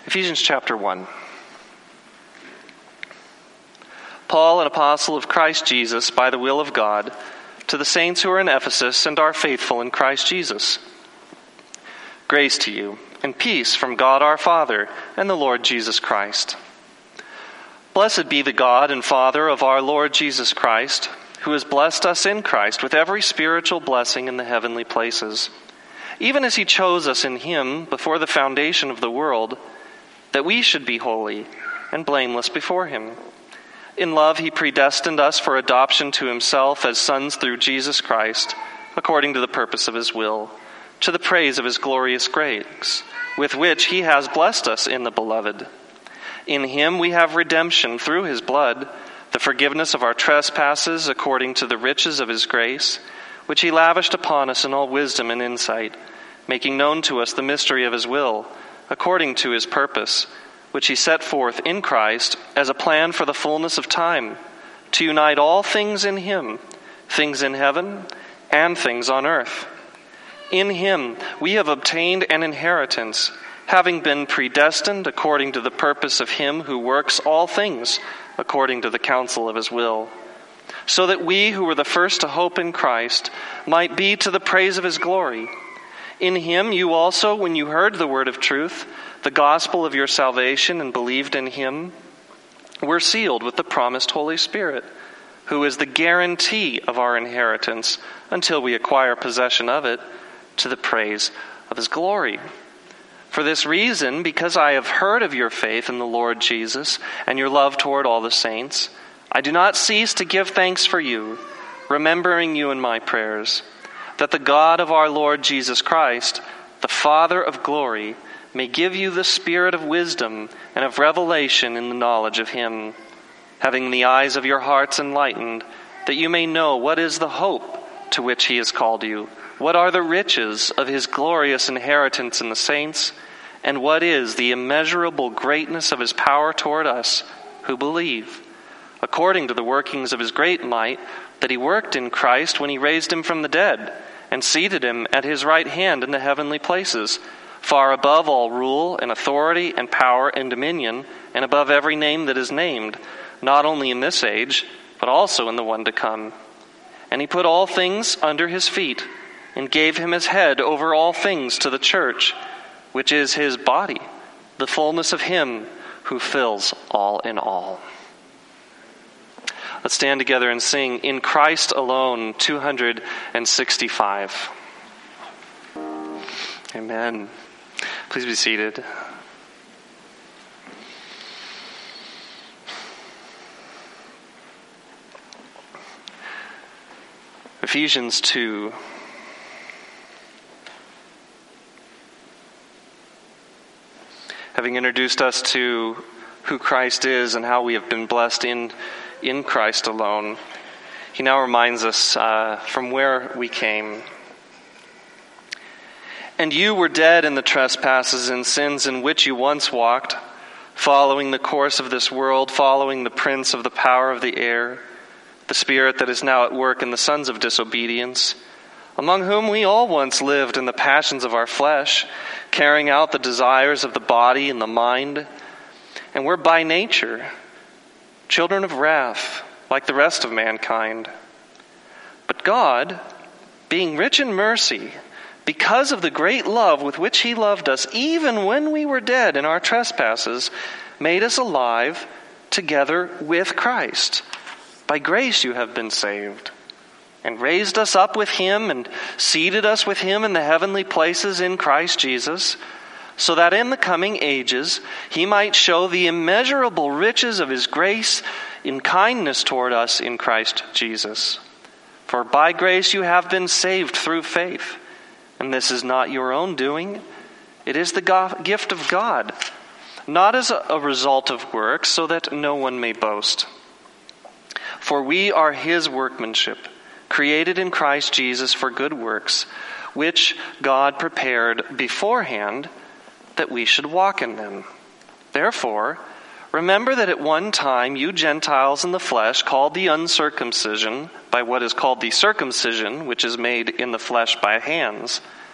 Ephesians chapter 1. Paul, an apostle of Christ Jesus, by the will of God, to the saints who are in Ephesus and are faithful in Christ Jesus. Grace to you, and peace from God our Father and the Lord Jesus Christ. Blessed be the God and Father of our Lord Jesus Christ, who has blessed us in Christ with every spiritual blessing in the heavenly places, even as he chose us in him before the foundation of the world, that we should be holy and blameless before him. In love he predestined us for adoption to himself as sons through Jesus Christ, according to the purpose of his will, to the praise of his glorious grace, with which he has blessed us in the Beloved. In him we have redemption through his blood, the forgiveness of our trespasses according to the riches of his grace, which he lavished upon us in all wisdom and insight, making known to us the mystery of his will, according to his purpose, which he set forth in Christ as a plan for the fullness of time, to unite all things in him, things in heaven and things on earth. In him we have obtained an inheritance, having been predestined according to the purpose of him who works all things according to the counsel of his will, so that we who were the first to hope in Christ might be to the praise of his glory. In him you also, when you heard the word of truth, the gospel of your salvation, and believed in him, were sealed with the promised Holy Spirit, who is the guarantee of our inheritance until we acquire possession of it, to the praise of his glory. For this reason, because I have heard of your faith in the Lord Jesus and your love toward all the saints, I do not cease to give thanks for you, remembering you in my prayers, that the God of our Lord Jesus Christ, the Father of glory, may give you the spirit of wisdom and of revelation in the knowledge of him, having the eyes of your hearts enlightened, that you may know what is the hope to which he has called you, what are the riches of his glorious inheritance in the saints, and what is the immeasurable greatness of his power toward us who believe, according to the workings of his great might that he worked in Christ when he raised him from the dead and seated him at his right hand in the heavenly places, far above all rule and authority and power and dominion, and above every name that is named, not only in this age, but also in the one to come. And he put all things under his feet, and gave him his head over all things to the church, which is his body, the fullness of him who fills all in all. Let's stand together and sing In Christ Alone, 265. Amen. Please be seated. Ephesians 2. Having introduced us to who Christ is and how we have been blessed in Christ alone, he now reminds us from where we came. And you were dead in the trespasses and sins in which you once walked, following the course of this world, following the prince of the power of the air, the spirit that is now at work in the sons of disobedience, among whom we all once lived in the passions of our flesh, carrying out the desires of the body and the mind, and were by nature children of wrath, like the rest of mankind. But God, being rich in mercy, because of the great love with which he loved us, even when we were dead in our trespasses, made us alive together with Christ. By grace you have been saved, and raised us up with him, and seated us with him in the heavenly places in Christ Jesus, so that in the coming ages he might show the immeasurable riches of his grace in kindness toward us in Christ Jesus. For by grace you have been saved through faith. And this is not your own doing. It is the gift of God, not as a result of works, so that no one may boast. For we are his workmanship, created in Christ Jesus for good works, which God prepared beforehand that we should walk in them. Therefore, remember that at one time you Gentiles in the flesh, called the uncircumcision by what is called the circumcision, which is made in the flesh by hands,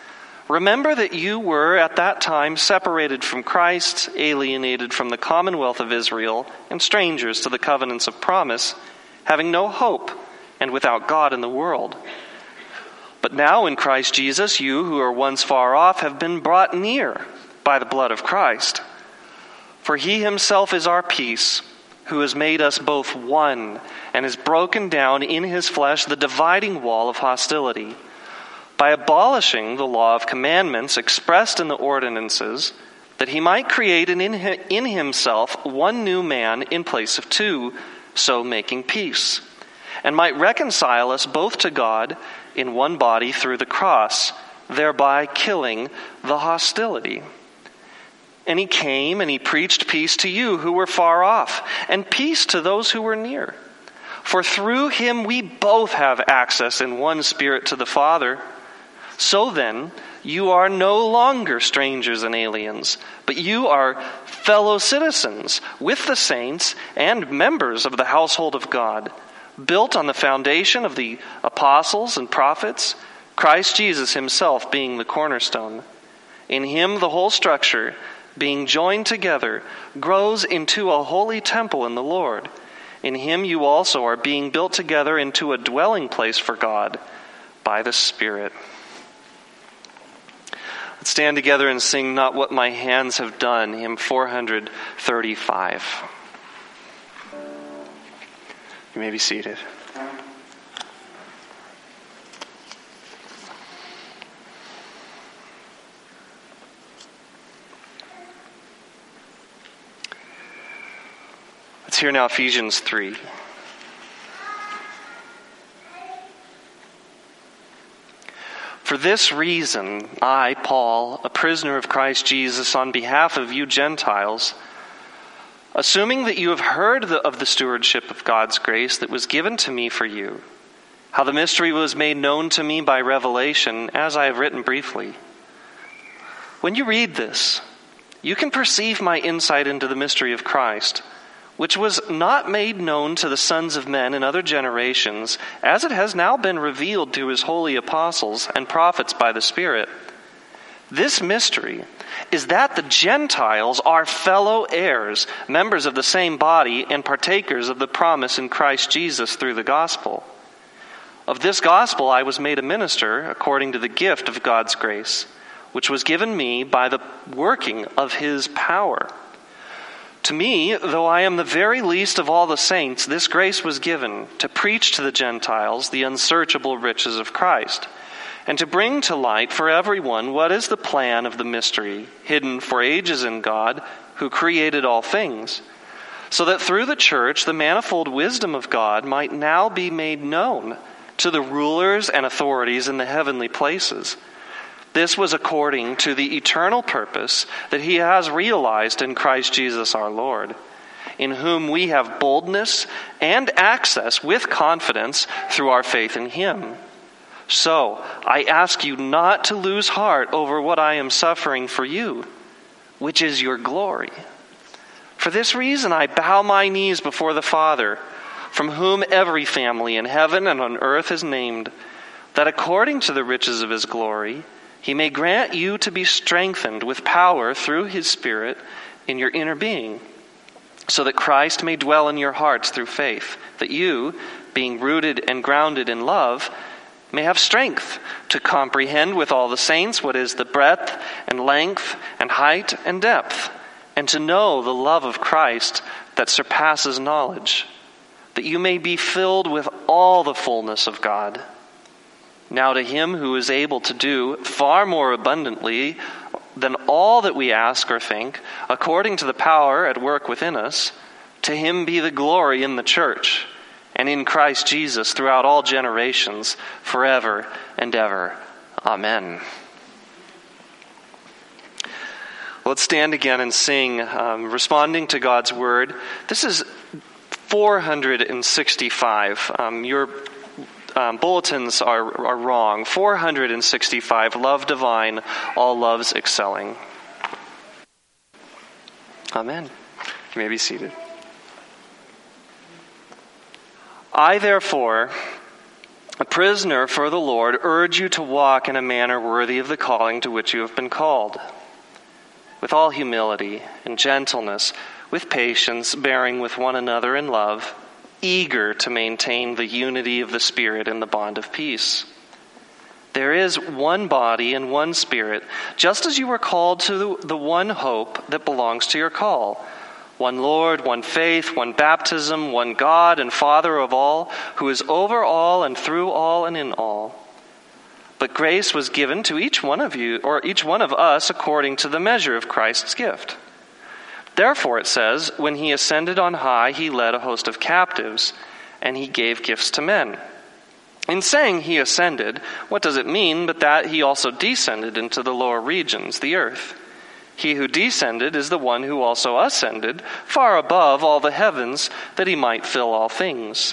Remember that you were at that time separated from Christ, alienated from the commonwealth of Israel, and strangers to the covenants of promise, having no hope and without God in the world. But now in Christ Jesus, you who were once far off have been brought near by the blood of Christ. For he himself is our peace, who has made us both one and has broken down in his flesh the dividing wall of hostility, by abolishing the law of commandments expressed in the ordinances, that he might create in himself one new man in place of two, so making peace, and might reconcile us both to God in one body through the cross, thereby killing the hostility. And he came and he preached peace to you who were far off, and peace to those who were near. For through him we both have access in one Spirit to the Father. So then, you are no longer strangers and aliens, but you are fellow citizens with the saints and members of the household of God, built on the foundation of the apostles and prophets, Christ Jesus himself being the cornerstone. In him the whole structure, being joined together, grows into a holy temple in the Lord. In him you also are being built together into a dwelling place for God by the Spirit. Let's stand together and sing Not What My Hands Have Done, hymn 435. You may be seated. Let's hear now Ephesians 3. For this reason, I, Paul, a prisoner of Christ Jesus, on behalf of you Gentiles, assuming that you have heard of the stewardship of God's grace that was given to me for you, how the mystery was made known to me by revelation, as I have written briefly. When you read this, you can perceive my insight into the mystery of Christ, which was not made known to the sons of men in other generations, as it has now been revealed to his holy apostles and prophets by the Spirit. This mystery is that the Gentiles are fellow heirs, members of the same body, and partakers of the promise in Christ Jesus through the gospel. Of this gospel I was made a minister according to the gift of God's grace, which was given me by the working of his power. To me, though I am the very least of all the saints, this grace was given to preach to the Gentiles the unsearchable riches of Christ, and to bring to light for everyone what is the plan of the mystery, hidden for ages in God, who created all things, so that through the church the manifold wisdom of God might now be made known to the rulers and authorities in the heavenly places. This was according to the eternal purpose that he has realized in Christ Jesus our Lord, in whom we have boldness and access with confidence through our faith in him. So, I ask you not to lose heart over what I am suffering for you, which is your glory. For this reason I bow my knees before the Father, from whom every family in heaven and on earth is named, that according to the riches of his glory, he may grant you to be strengthened with power through his Spirit in your inner being, so that Christ may dwell in your hearts through faith, that you, being rooted and grounded in love, may have strength to comprehend with all the saints what is the breadth and length and height and depth, and to know the love of Christ that surpasses knowledge, that you may be filled with all the fullness of God. Now to him who is able to do far more abundantly than all that we ask or think, according to the power at work within us, to him be the glory in the church and in Christ Jesus throughout all generations, forever and ever. Amen. Let's stand again and sing, responding to God's word. This is 465. Your bulletins are wrong. 465, Love Divine, All Loves Excelling. Amen. You may be seated. I, therefore, a prisoner for the Lord, urge you to walk in a manner worthy of the calling to which you have been called, with all humility and gentleness, with patience, bearing with one another in love, eager to maintain the unity of the Spirit in the bond of peace. There is one body and one Spirit, just as you were called to the one hope that belongs to your call. One Lord, one faith, one baptism, one God and Father of all, who is over all and through all and in all. But grace was given to each one of you, or each one of us, according to the measure of Christ's gift. Therefore, it says, when he ascended on high, he led a host of captives, and he gave gifts to men. In saying he ascended, what does it mean but that he also descended into the lower regions, the earth? He who descended is the one who also ascended far above all the heavens, that he might fill all things.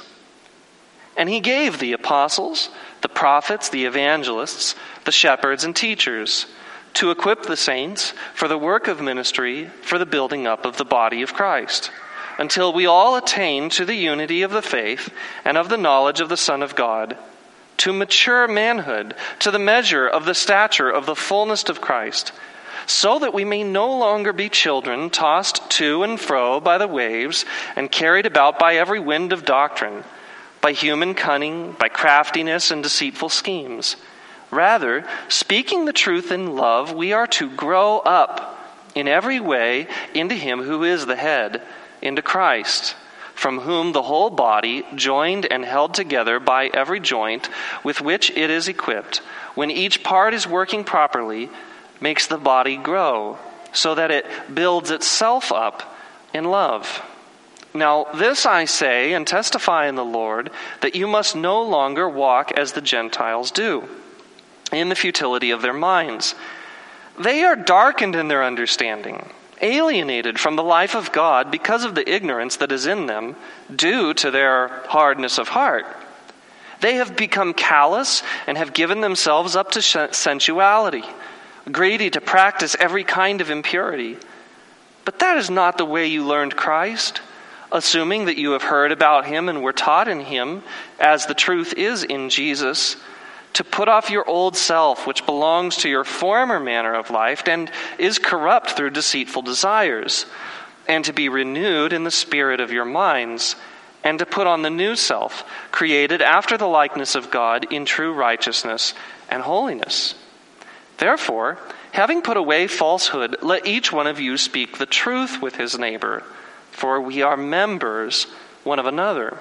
And he gave the apostles, the prophets, the evangelists, the shepherds and teachers, to equip the saints for the work of ministry, for the building up of the body of Christ, until we all attain to the unity of the faith and of the knowledge of the Son of God, to mature manhood, to the measure of the stature of the fullness of Christ, so that we may no longer be children tossed to and fro by the waves and carried about by every wind of doctrine, by human cunning, by craftiness and deceitful schemes. Rather, speaking the truth in love, we are to grow up in every way into him who is the head, into Christ, from whom the whole body, joined and held together by every joint with which it is equipped, when each part is working properly, makes the body grow, so that it builds itself up in love. Now this I say and testify in the Lord, that you must no longer walk as the Gentiles do, in the futility of their minds. They are darkened in their understanding, alienated from the life of God because of the ignorance that is in them, due to their hardness of heart. They have become callous and have given themselves up to sensuality, greedy to practice every kind of impurity. But that is not the way you learned Christ, assuming that you have heard about him and were taught in him, as the truth is in Jesus, to put off your old self, which belongs to your former manner of life and is corrupt through deceitful desires, and to be renewed in the spirit of your minds, and to put on the new self, created after the likeness of God in true righteousness and holiness. Therefore, having put away falsehood, let each one of you speak the truth with his neighbor, for we are members one of another.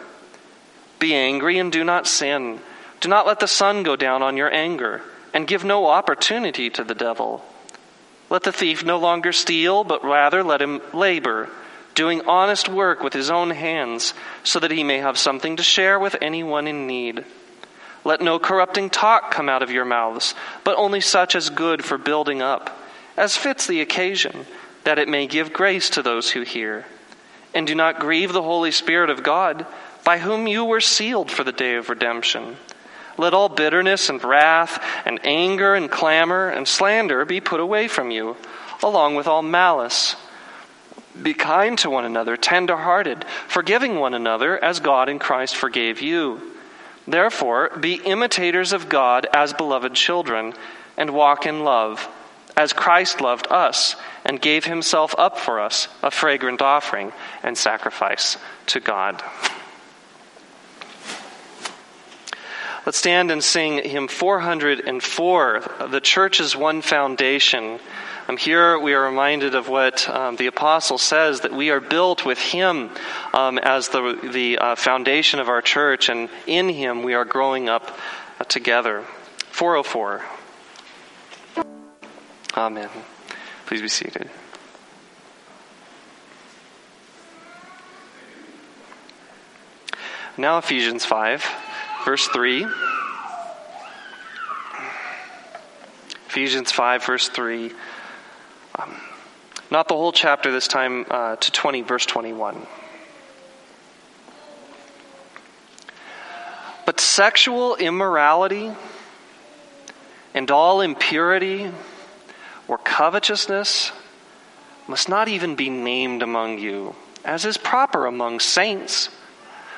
Be angry and do not sin. Do not let the sun go down on your anger, and give no opportunity to the devil. Let the thief no longer steal, but rather let him labor, doing honest work with his own hands, so that he may have something to share with anyone in need. Let no corrupting talk come out of your mouths, but only such as good for building up, as fits the occasion, that it may give grace to those who hear. And do not grieve the Holy Spirit of God, by whom you were sealed for the day of redemption. Let all bitterness and wrath and anger and clamor and slander be put away from you, along with all malice. Be kind to one another, tender-hearted, forgiving one another as God in Christ forgave you. Therefore, be imitators of God as beloved children, and walk in love, as Christ loved us and gave himself up for us, a fragrant offering and sacrifice to God. Let's stand and sing hymn 404, The Church's One Foundation. Here we are reminded of what the apostle says, that we are built with him as the foundation of our church, and in him we are growing up together. 404. Amen. Please be seated. Now Ephesians 5, verse 3. Ephesians 5, verse 3. Not the whole chapter this time, to verse 21. But sexual immorality and all impurity or covetousness must not even be named among you, as is proper among saints.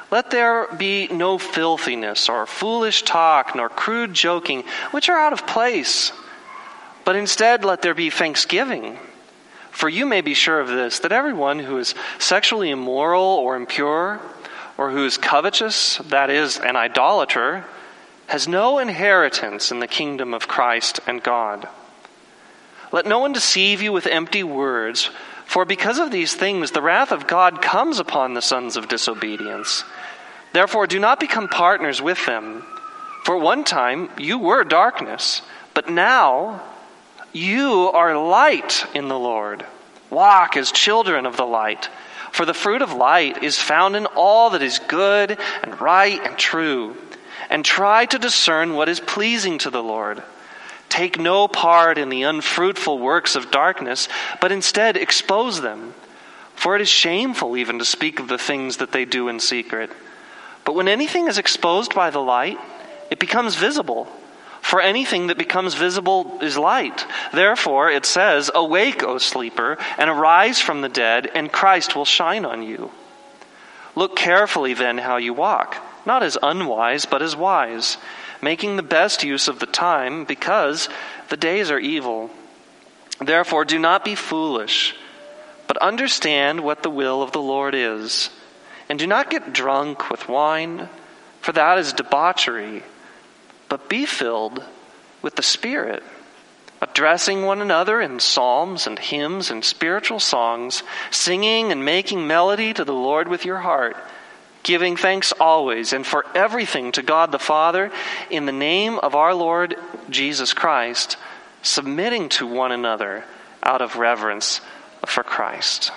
Let there be no filthiness or foolish talk nor crude joking, which are out of place. But instead let there be thanksgiving. For you may be sure of this, that everyone who is sexually immoral or impure, or who is covetous, that is, an idolater, has no inheritance in the kingdom of Christ and God. Let no one deceive you with empty words, for because of these things the wrath of God comes upon the sons of disobedience. Therefore do not become partners with them. For at one time you were darkness, but now you are light in the Lord. Walk as children of the light. For the fruit of light is found in all that is good and right and true. And try to discern what is pleasing to the Lord. Take no part in the unfruitful works of darkness, but instead expose them. For it is shameful even to speak of the things that they do in secret. But when anything is exposed by the light, it becomes visible. For anything that becomes visible is light. Therefore, it says, "Awake, O sleeper, and arise from the dead, and Christ will shine on you." Look carefully then how you walk, not as unwise, but as wise, making the best use of the time, because the days are evil. Therefore, do not be foolish, but understand what the will of the Lord is. And do not get drunk with wine, for that is debauchery, but be filled with the Spirit, addressing one another in psalms and hymns and spiritual songs, singing and making melody to the Lord with your heart, giving thanks always and for everything to God the Father in the name of our Lord Jesus Christ, submitting to one another out of reverence for Christ.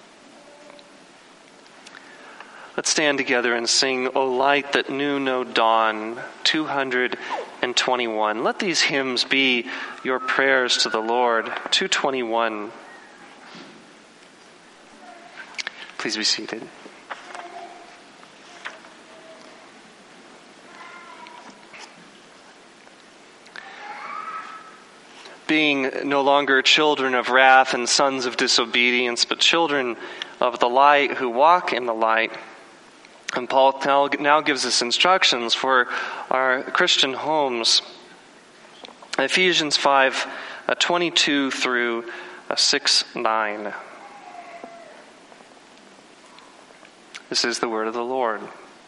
Let's stand together and sing, "O Light That Knew No Dawn," 221. Let these hymns be your prayers to the Lord. 221. Please be seated. Being no longer children of wrath and sons of disobedience, but children of the light who walk in the light. And Paul now gives us instructions for our Christian homes. Ephesians 5, 22 through 6:9. This is the word of the Lord.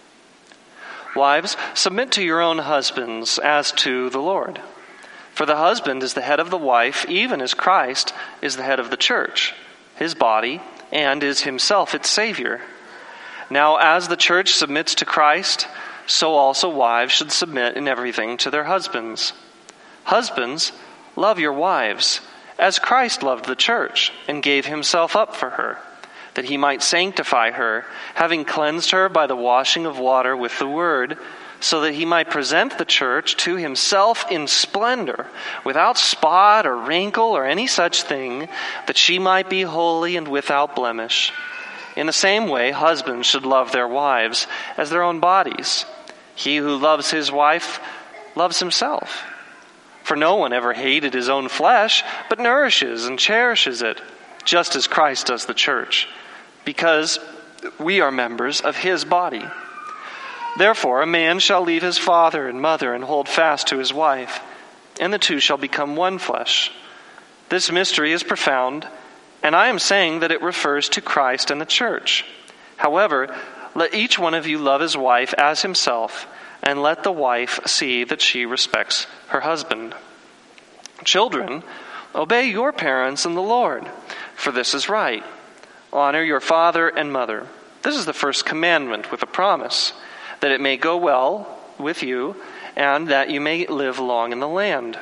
Wives, submit to your own husbands as to the Lord. For the husband is the head of the wife, even as Christ is the head of the church, his body, and is himself its Savior. Now, as the church submits to Christ, so also wives should submit in everything to their husbands. Husbands, love your wives, as Christ loved the church and gave himself up for her, that he might sanctify her, having cleansed her by the washing of water with the word, so that he might present the church to himself in splendor, without spot or wrinkle or any such thing, that she might be holy and without blemish. In the same way, husbands should love their wives as their own bodies. He who loves his wife loves himself. For no one ever hated his own flesh, but nourishes and cherishes it, just as Christ does the church, because we are members of his body. Therefore, a man shall leave his father and mother and hold fast to his wife, and the two shall become one flesh. This mystery is profound, and I am saying that it refers to Christ and the church. However, let each one of you love his wife as himself, and let the wife see that she respects her husband. Children, obey your parents in the Lord, for this is right. Honor your father and mother. This is the first commandment with a promise, that it may go well with you, and that you may live long in the land.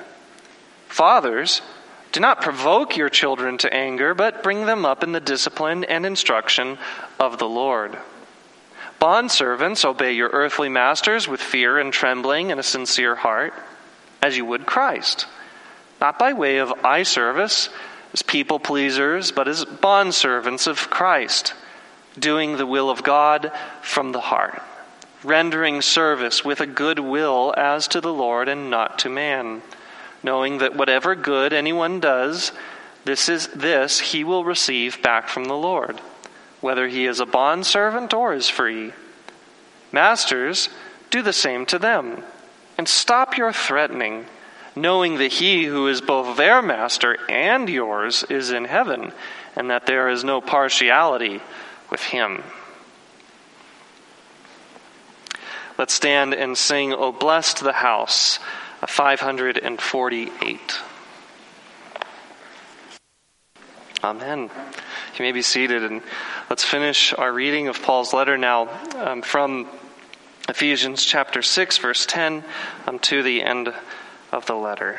Fathers, do not provoke your children to anger, but bring them up in the discipline and instruction of the Lord. Bondservants, obey your earthly masters with fear and trembling and a sincere heart, as you would Christ, not by way of eye service, as people pleasers, but as bondservants of Christ, doing the will of God from the heart, rendering service with a good will as to the Lord and not to man, knowing that whatever good anyone does, this he will receive back from the Lord, whether he is a bondservant or is free. Masters, do the same to them, and stop your threatening, knowing that he who is both their master and yours is in heaven, and that there is no partiality with him." Let's stand and sing, "O Blessed the House," 548. Amen. You may be seated, and let's finish our reading of Paul's letter now from Ephesians chapter 6, verse 10 to the end of the letter.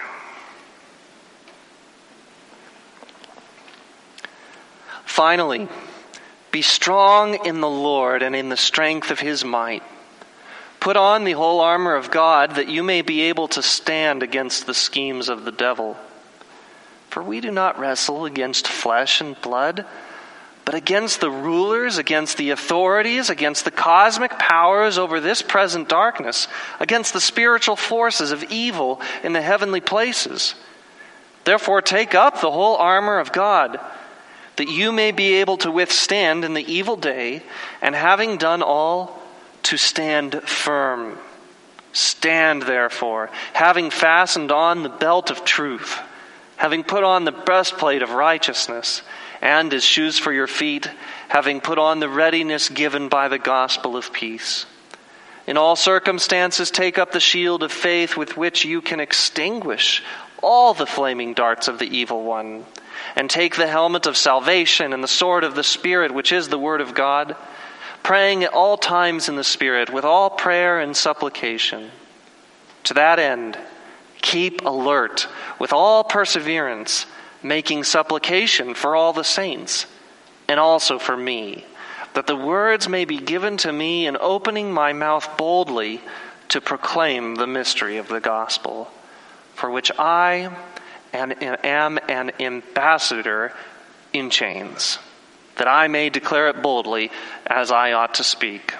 "Finally, be strong in the Lord and in the strength of his might. Put on the whole armor of God, that you may be able to stand against the schemes of the devil. For we do not wrestle against flesh and blood, but against the rulers, against the authorities, against the cosmic powers over this present darkness, against the spiritual forces of evil in the heavenly places. Therefore take up the whole armor of God, that you may be able to withstand in the evil day, and having done all, to stand firm. Stand therefore, having fastened on the belt of truth, having put on the breastplate of righteousness, and as shoes for your feet, having put on the readiness given by the gospel of peace. In all circumstances take up the shield of faith, with which you can extinguish all the flaming darts of the evil one, and take the helmet of salvation and the sword of the Spirit, which is the word of God, praying at all times in the Spirit with all prayer and supplication. To that end, keep alert with all perseverance, making supplication for all the saints, and also for me, that the words may be given to me in opening my mouth boldly to proclaim the mystery of the gospel, for which I am an ambassador in chains, that I may declare it boldly as I ought to speak.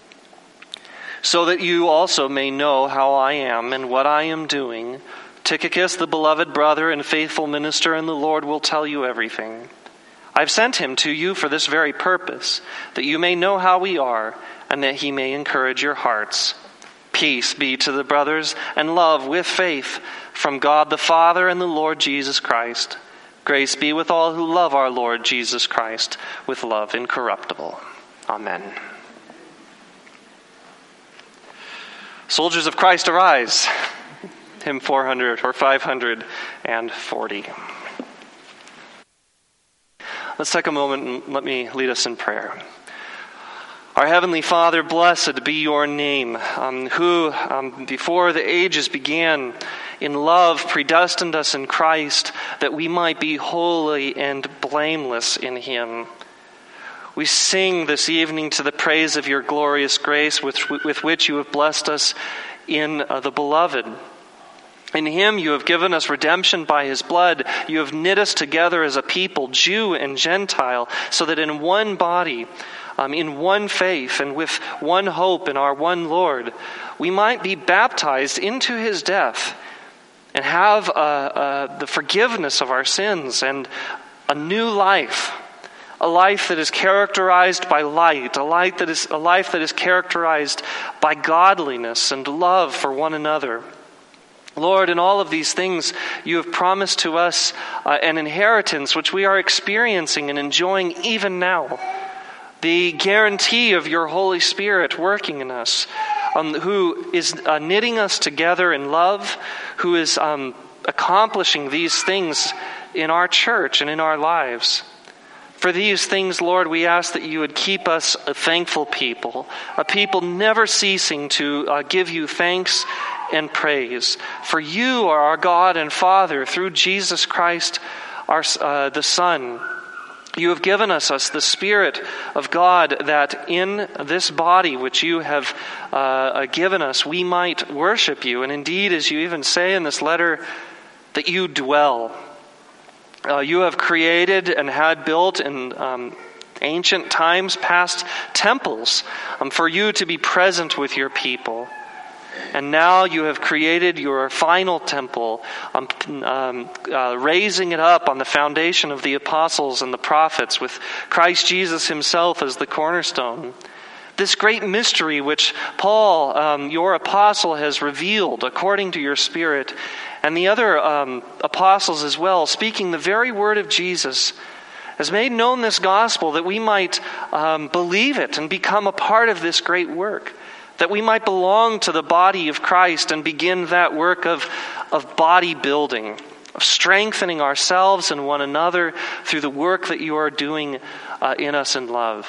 So that you also may know how I am and what I am doing, Tychicus, the beloved brother and faithful minister in the Lord, will tell you everything. I've sent him to you for this very purpose, that you may know how we are, and that he may encourage your hearts. Peace be to the brothers, and love with faith from God the Father and the Lord Jesus Christ. Grace be with all who love our Lord Jesus Christ with love incorruptible. Amen. Soldiers of Christ, arise. Hymn 400 or 540. Let's take a moment and let me lead us in prayer. Our Heavenly Father, blessed be your name, who before the ages began, in love predestined us in Christ, that we might be holy and blameless in him. We sing this evening to the praise of your glorious grace with which you have blessed us in the Beloved. In him you have given us redemption by his blood. You have knit us together as a people, Jew and Gentile, so that in one body, in one faith, and with one hope in our one Lord, we might be baptized into his death and have the forgiveness of our sins and a new life, a life that is characterized by light, a life that is characterized by godliness and love for one another. Lord, in all of these things, you have promised to us an inheritance which we are experiencing and enjoying even now. The guarantee of your Holy Spirit working in us, who is knitting us together in love, who is accomplishing these things in our church and in our lives. For these things, Lord, we ask that you would keep us a thankful people, a people never ceasing to give you thanks and praise. For you are our God and Father through Jesus Christ, the Son. You have given us the Spirit of God, that in this body which you have given us, we might worship you. And indeed, as you even say in this letter, that you dwell. You have created and had built in ancient times past temples for you to be present with your people. And now you have created your final temple, raising it up on the foundation of the apostles and the prophets, with Christ Jesus himself as the cornerstone. this great mystery which Paul, your apostle, has revealed according to your Spirit, and the other apostles as well, speaking the very word of Jesus, has made known this gospel that we might believe it and become a part of this great work, that we might belong to the body of Christ and begin that work of body building, of strengthening ourselves and one another through the work that you are doing in us in love.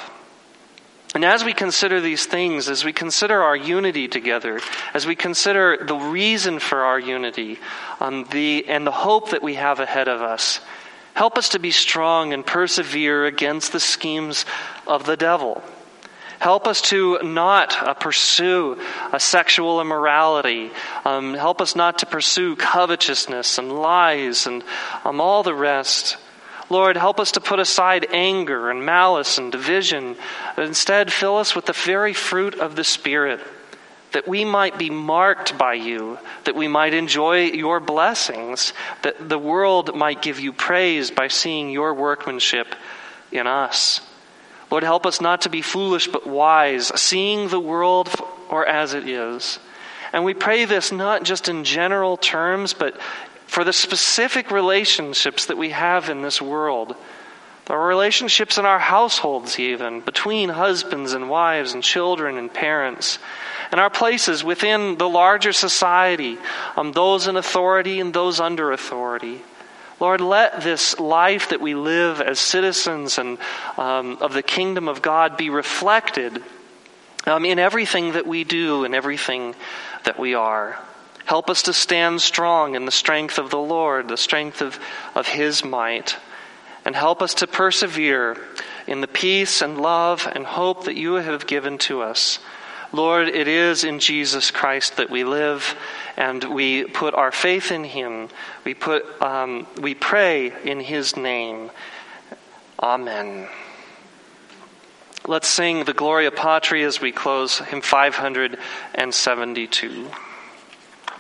And as we consider these things, as we consider our unity together, as we consider the reason for our unity, and the hope that we have ahead of us, help us to be strong and persevere against the schemes of the devil. Help us to not pursue sexual immorality. Help us not to pursue covetousness and lies and all the rest. Lord, help us to put aside anger and malice and division. Instead, fill us with the very fruit of the Spirit, that we might be marked by you, that we might enjoy your blessings, that the world might give you praise by seeing your workmanship in us. Lord, help us not to be foolish but wise, seeing the world or as it is. And we pray this not just in general terms, but for the specific relationships that we have in this world. Our relationships in our households even, between husbands and wives and children and parents. And our places within the larger society, those in authority and those under authority. Lord, let this life that we live as citizens and of the kingdom of God be reflected in everything that we do and everything that we are. Help us to stand strong in the strength of the Lord, the strength of His might. And help us to persevere in the peace and love and hope that you have given to us. Lord, it is in Jesus Christ that we live, and we put our faith in Him. We pray in His name. Amen. Let's sing the Gloria Patri as we close hymn 572.